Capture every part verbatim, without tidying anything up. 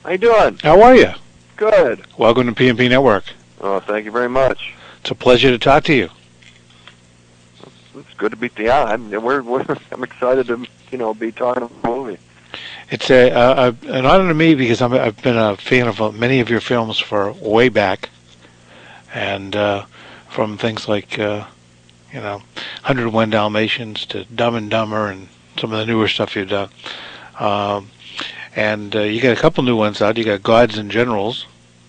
How you doing? How are you? Good. Welcome to P and P Network. Oh, thank you very much. It's a pleasure to talk to you. It's good to be yeah. I'm we're, we're I'm excited to you know be talking about the movie. It's a, a, a an honor to me because I'm, I've been a fan of uh, many of your films for way back, and uh, from things like uh, you know, one hundred and one Dalmatians to Dumb and Dumber and some of the newer stuff you've done. Um, and uh, you got a couple new ones out. You got Gods and Generals.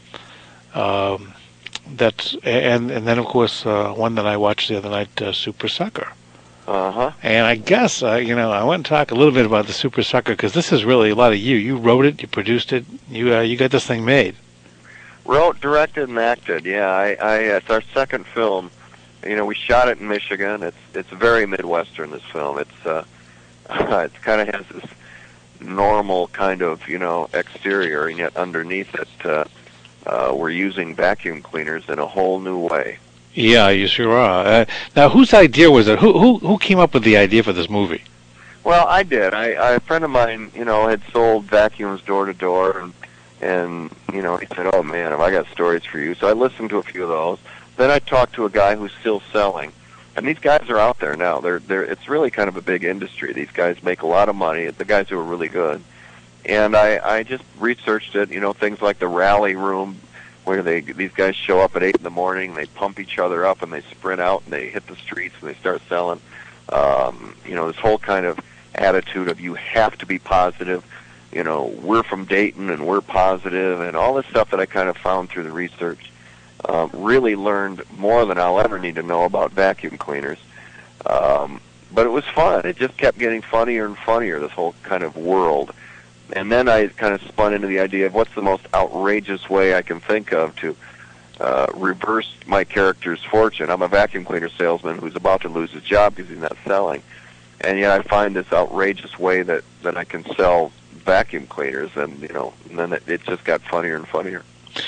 Um, that's and and then of course uh, one that I watched the other night, uh, Super Sucker. Uh huh. And I guess uh, you know I want to talk a little bit about the Super Sucker because this is really a lot of you. You wrote it, you produced it, you uh, you got this thing made. Wrote, directed, and acted. Yeah, I, I it's our second film. You know, we shot it in Michigan. It's it's very Midwestern. This film. It's uh, it kind of has this normal kind of you know exterior, and yet underneath it, uh, uh, we're using vacuum cleaners in a whole new way. Yeah, you sure are. Uh, now, whose idea was it? Who who who came up with the idea for this movie? Well, I did. I, I a friend of mine, you know, had sold vacuums door to door, and and you know, he said, "Oh man, have I got stories for you?" So I listened to a few of those. Then I talked to a guy who's still selling, and these guys are out there now. They're they're. It's really kind of a big industry. These guys make a lot of money. The guys who are really good, and I I just researched it. You know, things like the Rally Room, where they these guys show up at eight in the morning, they pump each other up, and they sprint out and they hit the streets and they start selling. Um, you know, this whole kind of attitude of you have to be positive. You know, we're from Dayton and we're positive, and all this stuff that I kind of found through the research. Um, really learned more than I'll ever need to know about vacuum cleaners. Um, but it was fun. It just kept getting funnier and funnier, this whole kind of world. And then I kind of spun into the idea of what's the most outrageous way I can think of to uh, reverse my character's fortune. I'm a vacuum cleaner salesman who's about to lose his job because he's not selling. And yet I find this outrageous way that, that I can sell vacuum cleaners. And, you know, and then it, it just got funnier and funnier.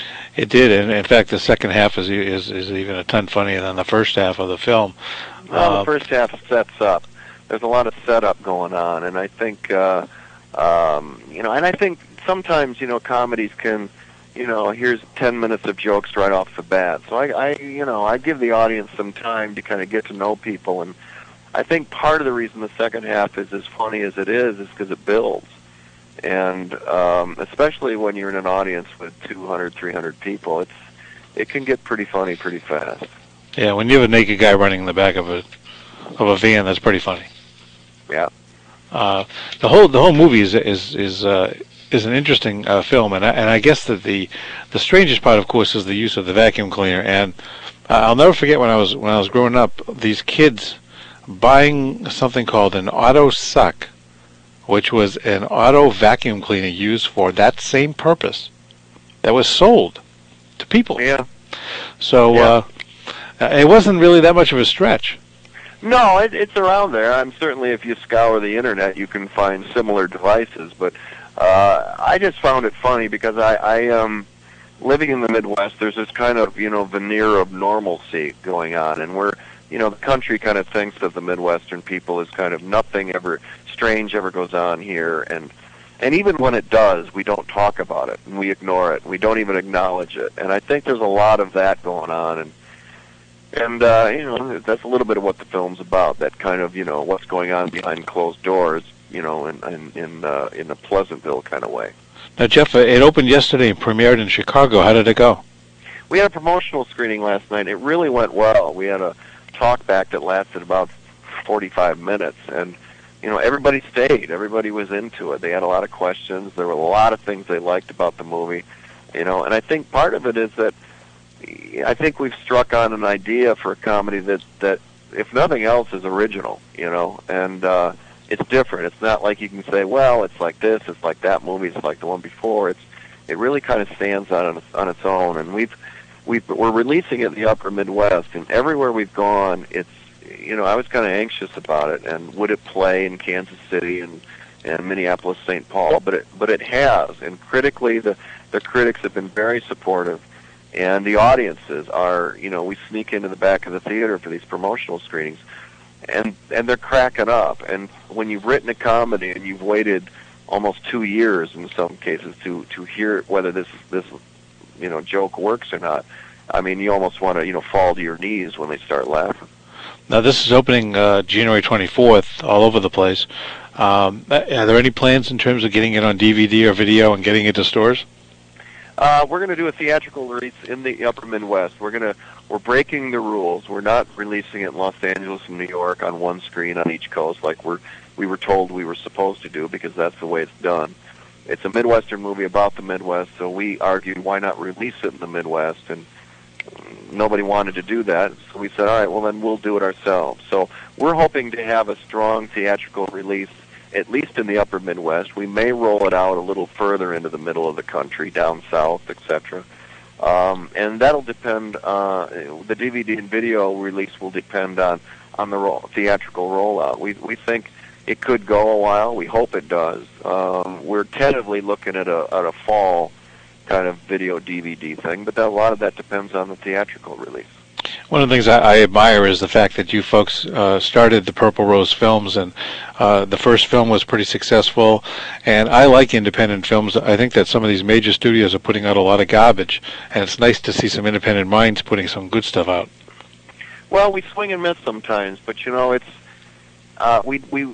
It did, and in fact, the second half is is is even a ton funnier than the first half of the film. Well, uh, the first half sets up. There's a lot of setup going on, and I think, uh, um, you know, and I think sometimes, you know, comedies can, you know, here's ten minutes of jokes right off the bat. So I, I, you know, I give the audience some time to kind of get to know people, and I think part of the reason the second half is as funny as it is is because it builds. And um, especially when you're in an audience with two hundred, three hundred people, it's it can get pretty funny pretty fast. Yeah, when you have a naked guy running in the back of a of a van, that's pretty funny. Yeah. Uh, the whole the whole movie is is is uh, is an interesting uh, film, and I, and I guess that the the strangest part, of course, is the use of the vacuum cleaner. And uh, I'll never forget when I was when I was growing up, these kids buying something called an auto suck, which was an auto vacuum cleaner used for that same purpose, that was sold to people. Yeah. So yeah. Uh, it wasn't really that much of a stretch. No, it, it's around there. I'm certainly, if you scour the internet, you can find similar devices. But uh, I just found it funny because I, I um, living in the Midwest, there's this kind of you know veneer of normalcy going on, and we're you know the country kind of thinks of the Midwestern people as kind of nothing ever strange ever goes on here, and and even when it does, we don't talk about it, and we ignore it, and we don't even acknowledge it. And I think there's a lot of that going on, and and uh, you know that's a little bit of what the film's about. That kind of you know what's going on behind closed doors, you know, in in in, uh, in a Pleasantville kind of way. Now, Jeff, it opened yesterday and premiered in Chicago. How did it go? We had a promotional screening last night. It really went well. We had a talk back that lasted about forty-five minutes, and you know, everybody stayed. Everybody was into it. They had a lot of questions. There were a lot of things they liked about the movie, you know. And I think part of it is that I think we've struck on an idea for a comedy that, that if nothing else, is original, you know. And uh, it's different. It's not like you can say, well, it's like this, it's like that movie, it's like the one before. It's it really kind of stands on on its own. And we've we've we're releasing it in the Upper Midwest, and everywhere we've gone, it's. You know, I was kind of anxious about it, and would it play in Kansas City and, and Minneapolis, Saint Paul? But it, but it has, and critically, the the critics have been very supportive, and the audiences are, you know, we sneak into the back of the theater for these promotional screenings, and and they're cracking up. And when you've written a comedy and you've waited, almost two years in some cases to to hear whether this this you know joke works or not. I mean, you almost want to you know fall to your knees when they start laughing. Now, this is opening uh, January twenty-fourth all over the place. Um, are there any plans in terms of getting it on D V D or video and getting it to stores? Uh, we're going to do a theatrical release in the Upper Midwest. We're going to we're breaking the rules. We're not releasing it in Los Angeles and New York on one screen on each coast like we're we were told we were supposed to do, because that's the way it's done. It's a Midwestern movie about the Midwest, so we argued why not release it in the Midwest, and nobody wanted to do that. So we said, all right, well then we'll do it ourselves. So we're hoping to have a strong theatrical release, at least in the Upper Midwest. We may roll it out a little further into the middle of the country, down south, et cetera. Um, and that'll depend. Uh, the D V D and video release will depend on on the ro- theatrical rollout. We we think it could go a while. We hope it does. Um, we're tentatively looking at a at a fall kind of video D V D thing, but that, a lot of that depends on the theatrical release. One of the things I, I admire is the fact that you folks uh, started the Purple Rose Films, and uh, the first film was pretty successful. And I like independent films. I think that some of these major studios are putting out a lot of garbage, and it's nice to see some independent minds putting some good stuff out. Well, we swing and miss sometimes, but you know, it's uh, we we.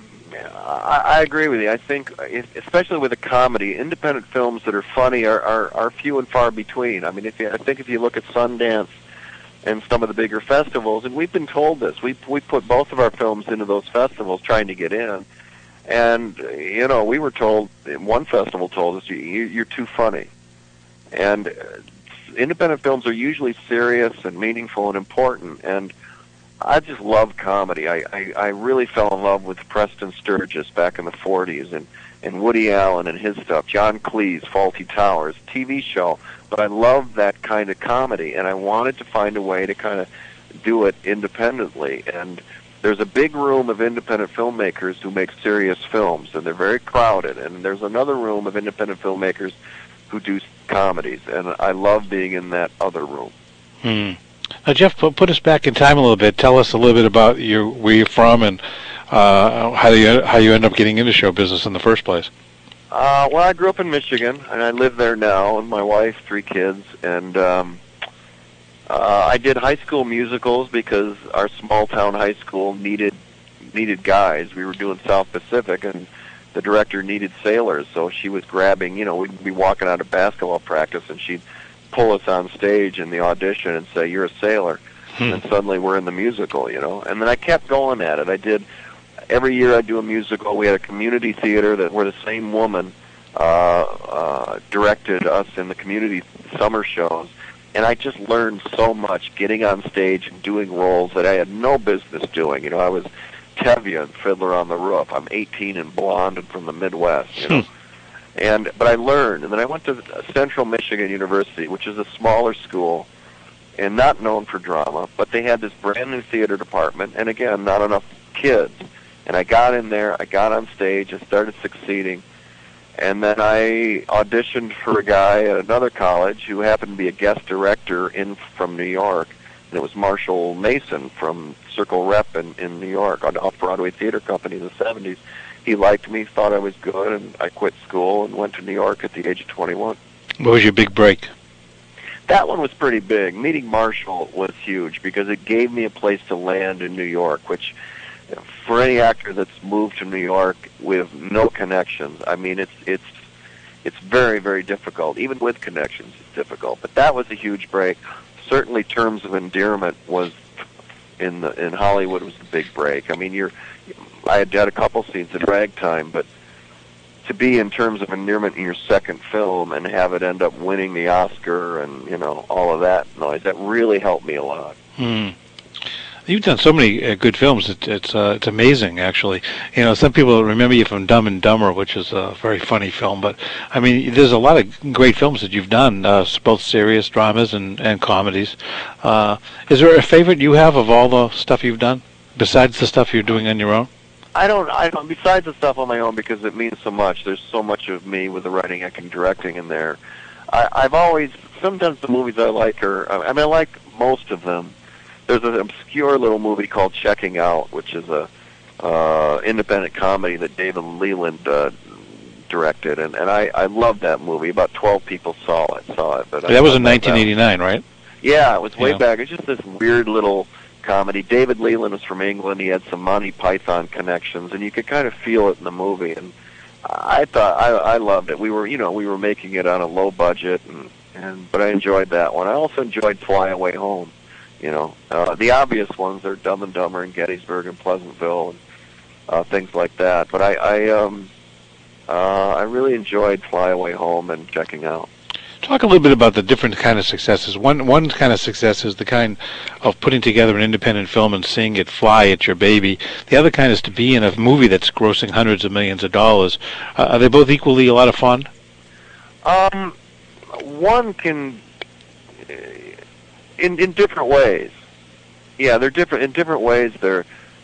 I, I agree with you. I think, if, especially with a comedy, independent films that are funny are, are, are few and far between. I mean, if you, I think if you look at Sundance and some of the bigger festivals, and we've been told this, we we put both of our films into those festivals trying to get in, and you know, we were told, one festival told us, you, you're too funny. And uh, independent films are usually serious and meaningful and important, and I just love comedy. I, I, I really fell in love with Preston Sturges back in the forties, and, and Woody Allen and his stuff, John Cleese, Fawlty Towers, T V show. But I love that kind of comedy, and I wanted to find a way to kind of do it independently. And there's a big room of independent filmmakers who make serious films, and they're very crowded. And there's another room of independent filmmakers who do comedies, and I love being in that other room. Hmm. Now, Jeff, put, put us back in time a little bit. Tell us a little bit about your, where you're from, and uh, how you how you end up getting into show business in the first place. Uh, well, I grew up in Michigan, and I live there now, and my wife, three kids, and um, uh, I did high school musicals because our small town high school needed needed guys. We were doing South Pacific, and the director needed sailors, so she was grabbing. You know, we'd be walking out of basketball practice, and she'd pull us on stage in the audition and say, "You're a sailor," hmm. and suddenly we're in the musical, you know. And then I kept going at it. I did every year. I do a musical. We had a community theater that where the same woman uh, uh, directed us in the community summer shows, and I just learned so much getting on stage and doing roles that I had no business doing. You know, I was Tevye in Fiddler on the Roof. I'm eighteen and blonde and from the Midwest, you know. Hmm. And but I learned, and then I went to Central Michigan University, which is a smaller school and not known for drama, but they had this brand new theater department, and again, not enough kids. And I got in there, I got on stage, I started succeeding, and then I auditioned for a guy at another college who happened to be a guest director in from New York, and it was Marshall Mason from Circle Rep in, in New York, on Off-Broadway Theater Company in the seventies. He liked me, thought I was good, and I quit school and went to New York at the age of twenty-one. What was your big break? That one was pretty big. Meeting Marshall was huge because it gave me a place to land in New York, which for any actor that's moved to New York with no connections, I mean, it's it's it's very, very difficult. Even with connections, it's difficult. But that was a huge break. Certainly, Terms of Endearment was in the in Hollywood was the big break. I mean, you're I had had a couple scenes in Ragtime, but to be in Terms of Endearment in your second film and have it end up winning the Oscar and, you know, all of that noise, that really helped me a lot. Hmm. You've done so many uh, good films. It, it's uh, it's amazing, actually. You know, some people remember you from Dumb and Dumber, which is a very funny film. But I mean, there's a lot of great films that you've done, uh, both serious dramas and and comedies. Uh, is there a favorite you have of all the stuff you've done, besides the stuff you're doing on your own? I don't. I don't. Besides the stuff on my own, because it means so much. There's so much of me with the writing, acting, directing in there. I, I've always. Sometimes the movies I like are. I mean, I like most of them. There's an obscure little movie called Checking Out, which is a uh, independent comedy that David Leland uh, directed, and and I I loved that movie. About twelve people saw it, saw it, but I That was in thought nineteen eighty-nine, right? Yeah, it was way Yeah. back. It's just this weird little comedy. David Leland was from England. He had some Monty Python connections, and you could kind of feel it in the movie. And I thought I, I loved it. We were, you know, we were making it on a low budget, and, and but I enjoyed that one. I also enjoyed Fly Away Home. You know, uh, the obvious ones are Dumb and Dumber and Gettysburg and Pleasantville and uh, things like that. But I, I, um, uh, I really enjoyed Fly Away Home and Checking Out. Talk a little bit about the different kind of successes. One one kind of success is the kind of putting together an independent film and seeing it fly at your baby. The other kind is to be in a movie that's grossing hundreds of millions of dollars. Uh, are they both equally a lot of fun? Um, one can, uh, in in different ways. Yeah, they're different in different ways. They're,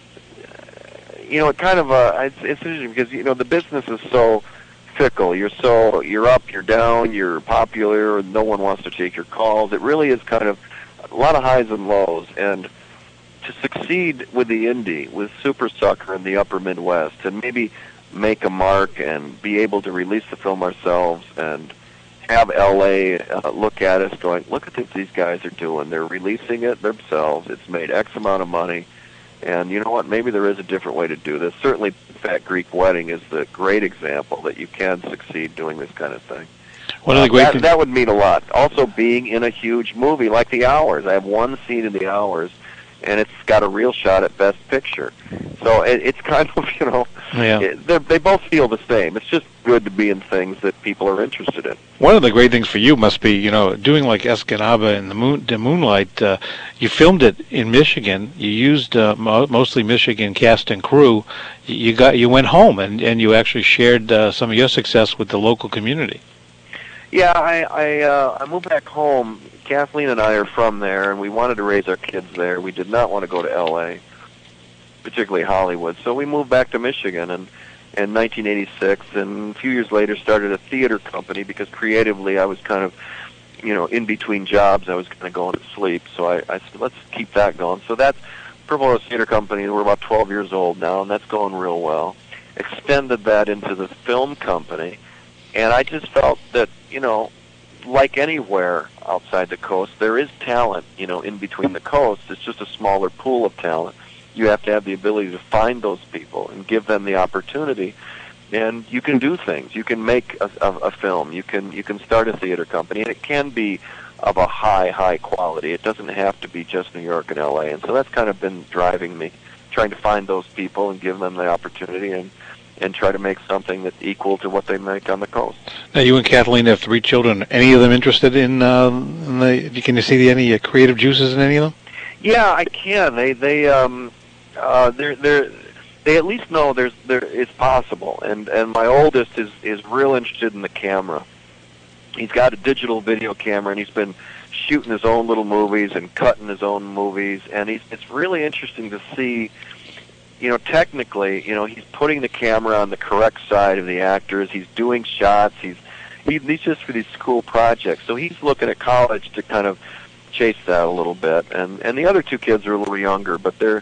uh, you know, it kind of uh, it's, it's interesting because you know the business is so fickle. You're so you're up, you're down, you're popular. No one wants to take your calls. It really is kind of a lot of highs and lows. And to succeed with the indie, with Super Sucker in the Upper Midwest, and maybe make a mark and be able to release the film ourselves and have L A uh, look at us, going, look at what these guys are doing. They're releasing it themselves. It's made X amount of money. And you know what? Maybe there is a different way to do this. Certainly, Fat Greek Wedding is the great example that you can succeed doing this kind of thing. One of the Uh, great that, things. that would mean a lot. Also, being in a huge movie like The Hours. I have one scene in The Hours, and it's got a real shot at Best Picture. So it, it's kind of, you know, Yeah. it, they're- they both feel the same. It's just good to be in things that people are interested in. One of the great things for you must be, you know, doing like Escanaba in the moon, the Moonlight. Uh, you filmed it in Michigan. You used uh, mo- mostly Michigan cast and crew. You you got, you went home and, and you actually shared uh, some of your success with the local community. Yeah, I I, uh, I moved back home. Kathleen and I are from there, and we wanted to raise our kids there. We did not want to go to L A, particularly Hollywood. So we moved back to Michigan and in nineteen eighty-six, and a few years later started a theater company because creatively I was kind of, you know, in between jobs. I was kind of going to sleep, so I, I said, let's keep that going. So that's Purple Rose Theater Company. We're about twelve years old now, and that's going real well. Extended that into the film company, and I just felt that, you know, like anywhere outside the coast, there is talent, you know, in between the coasts. It's just a smaller pool of talent. You have to have the ability to find those people and give them the opportunity, and you can do things. You can make a, a, a film. You can you can start a theater company, and it can be of a high, high quality. It doesn't have to be just New York and L A, and so that's kind of been driving me, trying to find those people and give them the opportunity and, and try to make something that's equal to what they make on the coast. Now, you and Kathleen have three children. Any of them interested in, uh, in the, can you see any uh, creative juices in any of them? Yeah, I can. They they um uh they're they're they at least know there's there it's possible. And and my oldest is is real interested in the camera. He's got a digital video camera, and he's been shooting his own little movies and cutting his own movies. And he's it's really interesting to see. You know, technically, you know, he's putting the camera on the correct side of the actors. He's doing shots. He's he, he's just for these school projects. So he's looking at college to kind of chase that a little bit. And and the other two kids are a little younger, but they're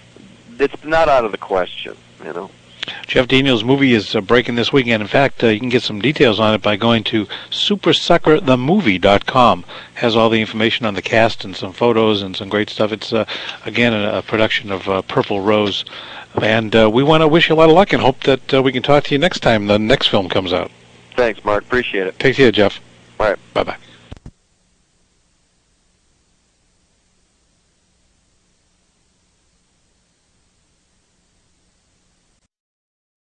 it's not out of the question. You know. Jeff Daniels' movie is uh, breaking this weekend. In fact, uh, you can get some details on it by going to super sucker the movie dot com. Has all the information on the cast and some photos and some great stuff. It's, uh, again, a, a production of uh, Purple Rose. And uh, we want to wish you a lot of luck and hope that uh, we can talk to you next time the next film comes out. Thanks, Mark. Appreciate it. Take care, Jeff. All right. Bye-bye.